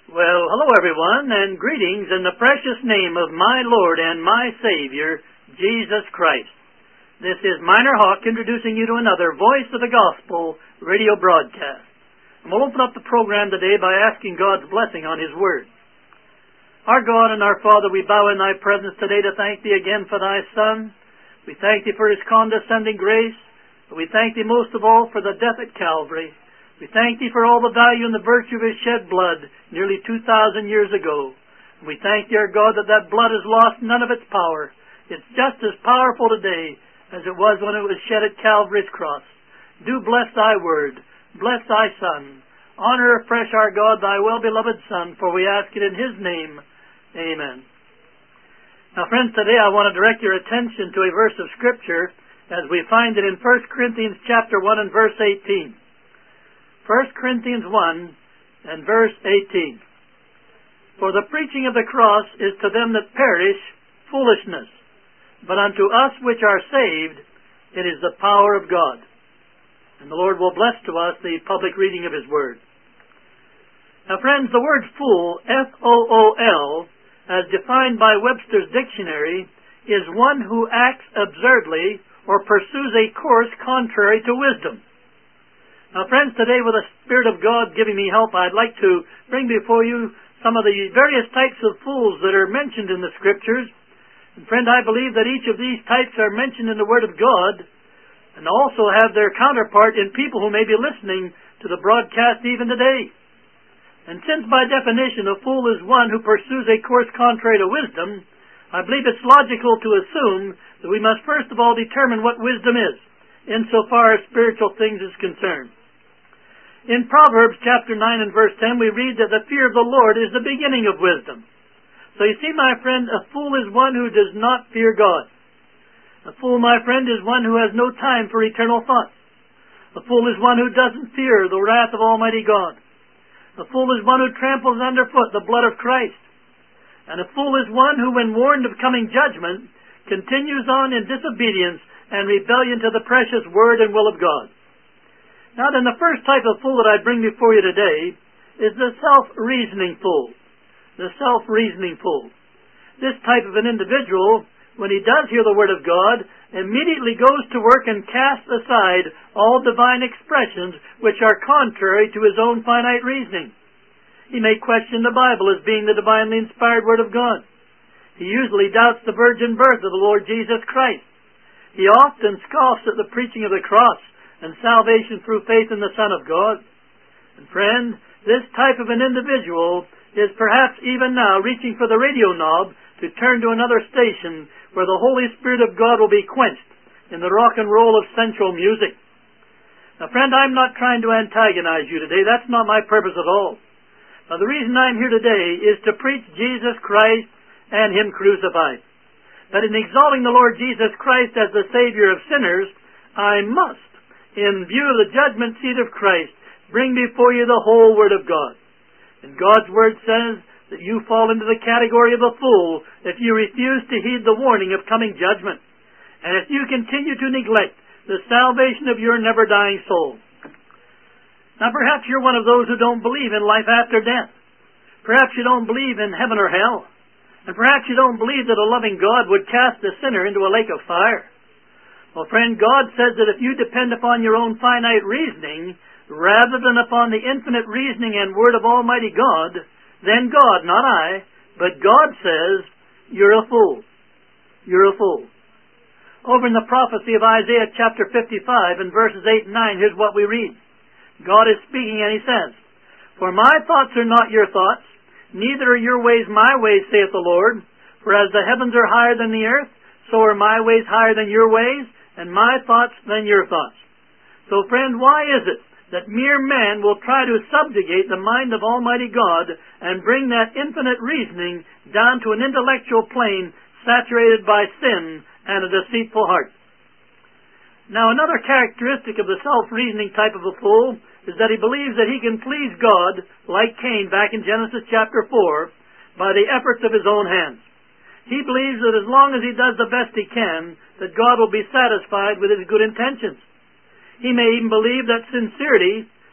Well, hello everyone, and greetings in the precious name of my Lord and my Savior, Jesus Christ. This is Minor Hawk introducing you to another Voice of the Gospel radio broadcast. And we'll open up the program today by asking God's blessing on His Word. Our God and our Father, we bow in Thy presence today to thank Thee again for Thy Son. We thank Thee for His condescending grace, but we thank Thee most of all for the death at Calvary. We thank Thee for all the value and the virtue of His shed blood nearly 2,000 years ago. We thank Thee, our God, that that blood has lost none of its power. It's just as powerful today as it was when it was shed at Calvary's cross. Do bless Thy word. Bless Thy Son. Honor afresh, our God, Thy well-beloved Son, for we ask it in His name. Amen. Now, friends, today I want to direct your attention to a verse of Scripture as we find it in 1 Corinthians chapter 1 and verse 18. 1 Corinthians 1 and verse 18. For the preaching of the cross is to them that perish foolishness, but unto us which are saved it is the power of God. And the Lord will bless to us the public reading of His Word. Now, friends, the word fool, F-O-O-L, as defined by Webster's Dictionary, is one who acts absurdly or pursues a course contrary to wisdom. Now, friends, today with the Spirit of God giving me help, I'd like to bring before you some of the various types of fools that are mentioned in the Scriptures. And, friend, I believe that each of these types are mentioned in the Word of God and also have their counterpart in people who may be listening to the broadcast even today. And since by definition a fool is one who pursues a course contrary to wisdom, I believe it's logical to assume that we must first of all determine what wisdom is, insofar as spiritual things is concerned. In Proverbs chapter 9 and verse 10, we read that the fear of the Lord is the beginning of wisdom. So you see, my friend, a fool is one who does not fear God. A fool, my friend, is one who has no time for eternal thoughts. A fool is one who doesn't fear the wrath of Almighty God. A fool is one who tramples underfoot the blood of Christ. And a fool is one who, when warned of coming judgment, continues on in disobedience and rebellion to the precious Word and will of God. Now then, the first type of fool that I bring before you today is the self-reasoning fool. The self-reasoning fool. This type of an individual, when he does hear the Word of God, immediately goes to work and casts aside all divine expressions which are contrary to his own finite reasoning. He may question the Bible as being the divinely inspired Word of God. He usually doubts the virgin birth of the Lord Jesus Christ. He often scoffs at the preaching of the cross and salvation through faith in the Son of God. And friend, this type of an individual is perhaps even now reaching for the radio knob to turn to another station where the Holy Spirit of God will be quenched in the rock and roll of sensual music. Now, friend, I'm not trying to antagonize you today. That's not my purpose at all. Now, the reason I'm here today is to preach Jesus Christ and Him crucified. That in exalting the Lord Jesus Christ as the Savior of sinners, I must, in view of the judgment seat of Christ, bring before you the whole Word of God. And God's Word says that you fall into the category of a fool if you refuse to heed the warning of coming judgment, and if you continue to neglect the salvation of your never-dying soul. Now, perhaps you're one of those who don't believe in life after death. Perhaps you don't believe in heaven or hell. And perhaps you don't believe that a loving God would cast a sinner into a lake of fire. Well, friend, God says that if you depend upon your own finite reasoning rather than upon the infinite reasoning and Word of Almighty God, then God, not I, but God says, you're a fool. You're a fool. Over in the prophecy of Isaiah chapter 55 and verses 8 and 9, here's what we read. God is speaking and He says, For my thoughts are not your thoughts, neither are your ways my ways, saith the Lord. For as the heavens are higher than the earth, so are my ways higher than your ways, and my thoughts than your thoughts. So, friend, why is it that mere man will try to subjugate the mind of Almighty God and bring that infinite reasoning down to an intellectual plane saturated by sin and a deceitful heart? Now, another characteristic of the self-reasoning type of a fool is that he believes that he can please God, like Cain back in Genesis chapter 4, by the efforts of his own hands. He believes that as long as he does the best he can, that God will be satisfied with his good intentions. He may even believe that sincerity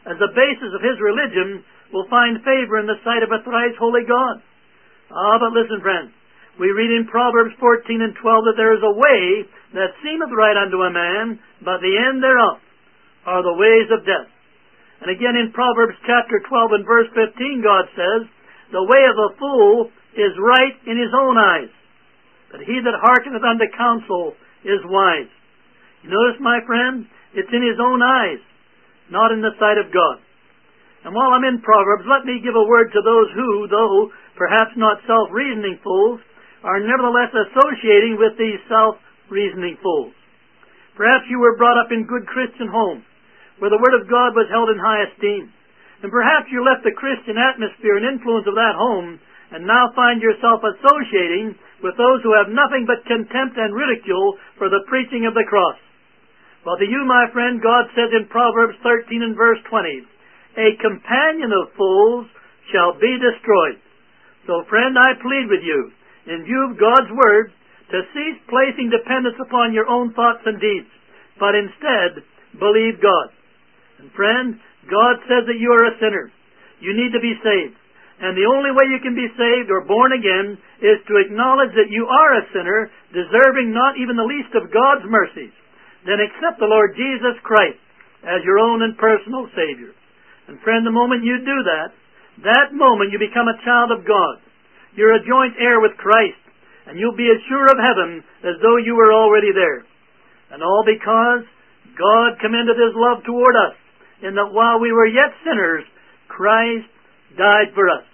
as the basis of his religion will find favor in the sight of a thrice holy God. But listen, friends. We read in Proverbs 14 and 12 that there is a way that seemeth right unto a man, but the end thereof are the ways of death. And again in Proverbs chapter 12 and verse 15, God says, the way of a fool is right in his own eyes, but he that hearkeneth unto counsel is wise. You notice, my friend, it's in his own eyes, not in the sight of God. And while I'm in Proverbs, let me give a word to those who, though perhaps not self-reasoning fools, are nevertheless associating with these self-reasoning fools. Perhaps you were brought up in good Christian homes, where the Word of God was held in high esteem. And perhaps you left the Christian atmosphere and influence of that home and now find yourself associating with those who have nothing but contempt and ridicule for the preaching of the cross. Well, to you, my friend, God says in Proverbs 13 and verse 20, a companion of fools shall be destroyed. So, friend, I plead with you, in view of God's Word, to cease placing dependence upon your own thoughts and deeds, but instead believe God. And friend, God says that you are a sinner. You need to be saved. And the only way you can be saved or born again is to acknowledge that you are a sinner, deserving not even the least of God's mercies. Then accept the Lord Jesus Christ as your own and personal Savior. And friend, the moment you do that, that moment you become a child of God. You're a joint heir with Christ, and you'll be as sure of heaven as though you were already there. And all because God commended His love toward us, in that while we were yet sinners, Christ died for us.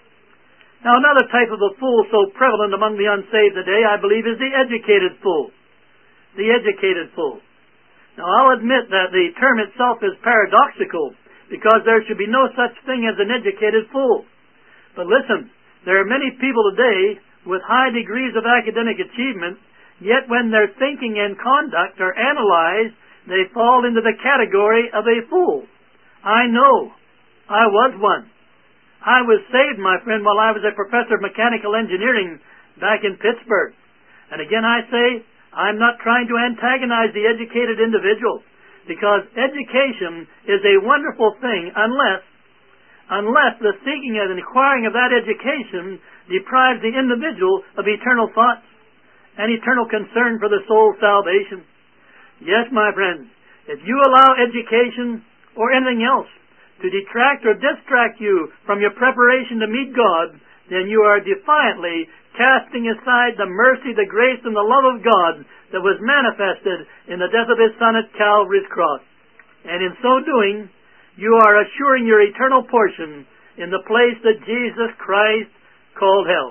Now, another type of a fool so prevalent among the unsaved today, I believe, is the educated fool. The educated fool. Now, I'll admit that the term itself is paradoxical, because there should be no such thing as an educated fool. But listen, there are many people today with high degrees of academic achievement, yet when their thinking and conduct are analyzed, they fall into the category of a fool. I know. I was one. I was saved, my friend, while I was a professor of mechanical engineering back in Pittsburgh. And again I say, I'm not trying to antagonize the educated individual, because education is a wonderful thing unless the seeking and acquiring of that education deprives the individual of eternal thoughts and eternal concern for the soul's salvation. Yes, my friends, if you allow education or anything else to detract or distract you from your preparation to meet God, then you are defiantly casting aside the mercy, the grace, and the love of God that was manifested in the death of His Son at Calvary's cross. And in so doing, you are assuring your eternal portion in the place that Jesus Christ called hell.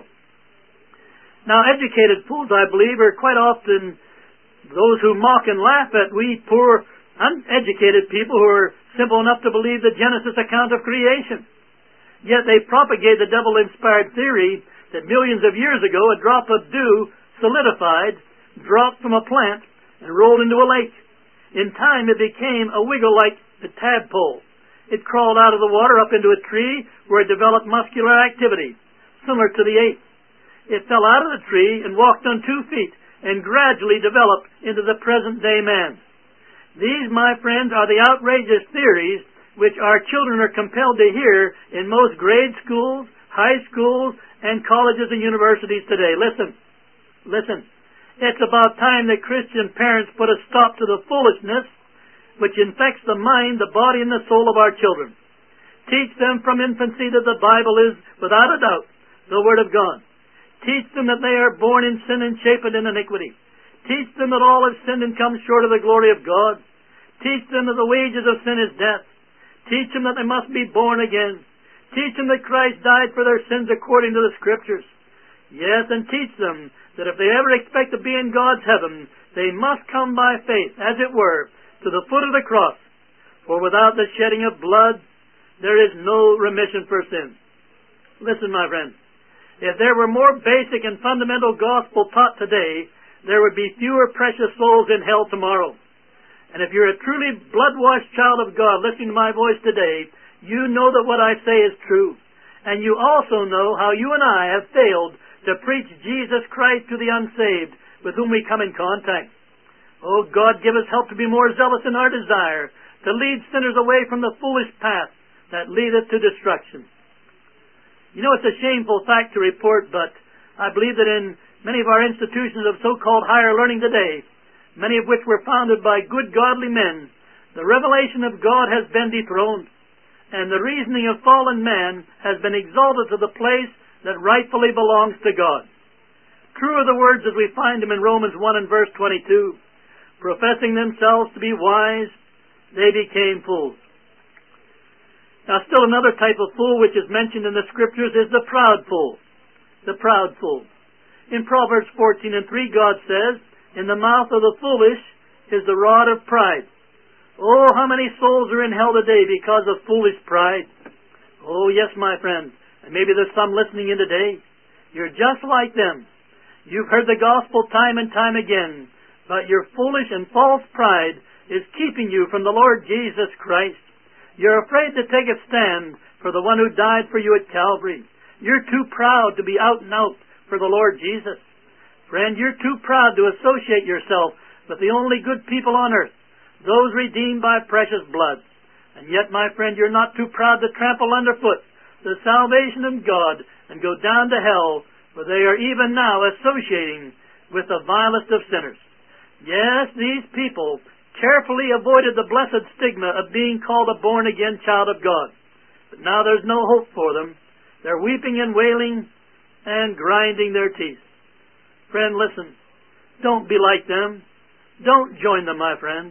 Now, educated fools, I believe, are quite often those who mock and laugh at we poor, uneducated people who are simple enough to believe the Genesis account of creation. Yet they propagate the devil-inspired theory that millions of years ago a drop of dew solidified, dropped from a plant, and rolled into a lake. In time it became a wiggle like a tadpole. It crawled out of the water up into a tree where it developed muscular activity, similar to the ape. It fell out of the tree and walked on 2 feet and gradually developed into the present-day man. These, my friends, are the outrageous theories which our children are compelled to hear in most grade schools, high schools, and colleges and universities today. Listen. It's about time that Christian parents put a stop to the foolishness which infects the mind, the body, and the soul of our children. Teach them from infancy that the Bible is, without a doubt, the Word of God. Teach them that they are born in sin and shapen in iniquity. Teach them that all have sinned and come short of the glory of God. Teach them that the wages of sin is death. Teach them that they must be born again. Teach them that Christ died for their sins according to the Scriptures. Yes, and teach them that if they ever expect to be in God's heaven, they must come by faith, as it were, to the foot of the cross. For without the shedding of blood, there is no remission for sin. Listen, my friends. If there were more basic and fundamental gospel taught today, there would be fewer precious souls in hell tomorrow. And if you're a truly blood-washed child of God listening to my voice today, you know that what I say is true. And you also know how you and I have failed to preach Jesus Christ to the unsaved with whom we come in contact. Oh, God, give us help to be more zealous in our desire to lead sinners away from the foolish path that leadeth to destruction. You know, it's a shameful fact to report, but I believe that in many of our institutions of so-called higher learning today, many of which were founded by good godly men, the revelation of God has been dethroned, and the reasoning of fallen man has been exalted to the place that rightfully belongs to God. True are the words as we find them in Romans 1 and verse 22. Professing themselves to be wise, they became fools. Now, still another type of fool which is mentioned in the Scriptures is the proud fool. The proud fool. In Proverbs 14 and 3, God says, "In the mouth of the foolish is the rod of pride." Oh, how many souls are in hell today because of foolish pride? Oh, yes, my friend. And maybe there's some listening in today. You're just like them. You've heard the gospel time and time again, but your foolish and false pride is keeping you from the Lord Jesus Christ. You're afraid to take a stand for the one who died for you at Calvary. You're too proud to be out and out for the Lord Jesus. Friend, you're too proud to associate yourself with the only good people on earth, those redeemed by precious blood. And yet, my friend, you're not too proud to trample underfoot the salvation of God and go down to hell, where they are even now associating with the vilest of sinners. Yes, these people carefully avoided the blessed stigma of being called a born-again child of God. But now there's no hope for them. They're weeping and wailing and grinding their teeth. Friend, listen. Don't be like them. Don't join them, my friend.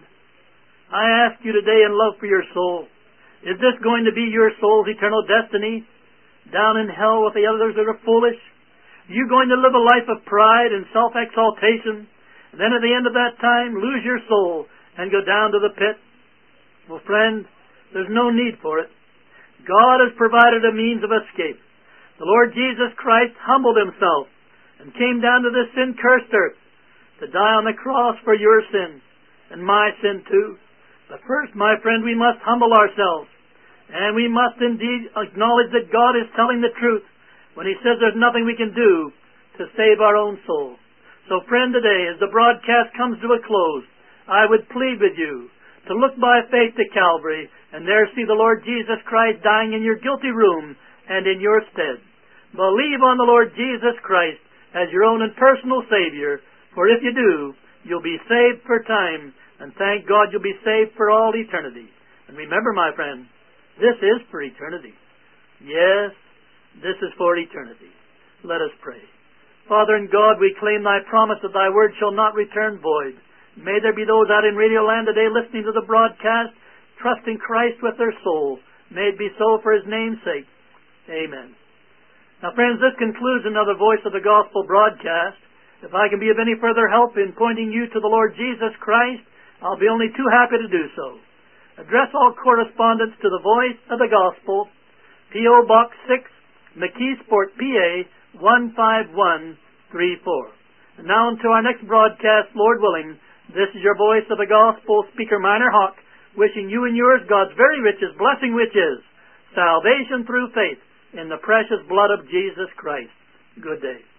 I ask you today in love for your soul, is this going to be your soul's eternal destiny? Down in hell with the others that are foolish? Are you going to live a life of pride and self-exaltation, and then at the end of that time lose your soul and go down to the pit? Well, friend, there's no need for it. God has provided a means of escape. The Lord Jesus Christ humbled himself and came down to this sin-cursed earth to die on the cross for your sin and my sin too. But first, my friend, we must humble ourselves, and we must indeed acknowledge that God is telling the truth when he says there's nothing we can do to save our own soul. So, friend, today, as the broadcast comes to a close, I would plead with you to look by faith to Calvary and there see the Lord Jesus Christ dying in your guilty room and in your stead. Believe on the Lord Jesus Christ as your own and personal Savior, for if you do, you'll be saved for time, and thank God you'll be saved for all eternity. And remember, my friend, this is for eternity. Yes, this is for eternity. Let us pray. Father in God, we claim thy promise that thy word shall not return void. May there be those out in Radio Land today listening to the broadcast, trusting Christ with their soul. May it be so for his name's sake. Amen. Now, friends, this concludes another Voice of the Gospel broadcast. If I can be of any further help in pointing you to the Lord Jesus Christ, I'll be only too happy to do so. Address all correspondence to the Voice of the Gospel, P.O. Box 6, McKeesport, PA 15134. And now until our next broadcast, Lord willing, this is your Voice of the Gospel, Speaker Minor Hawk, wishing you and yours God's very richest blessing, which is salvation through faith in the precious blood of Jesus Christ. Good day.